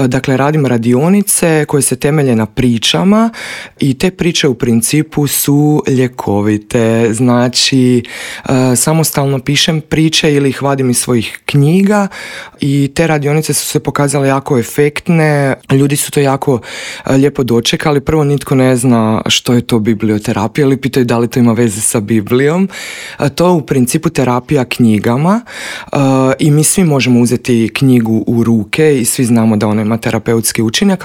Dakle, radim radionice koje se temelje na pričama i te priče u principu su ljekovite. Znači, samostalno pišem priče ili ih vadim iz svojih knjiga i te radionice su se pokazale jako efektne. Ljudi su to jako lijepo dočekali. Prvo, nitko ne zna što je to biblioterapija ili pitaju da li to ima veze sa Biblijom. To je u principu terapija knjigama i mi svi možemo uzeti knjigu u ruke i svi znamo da ona ima terapeutski učinak,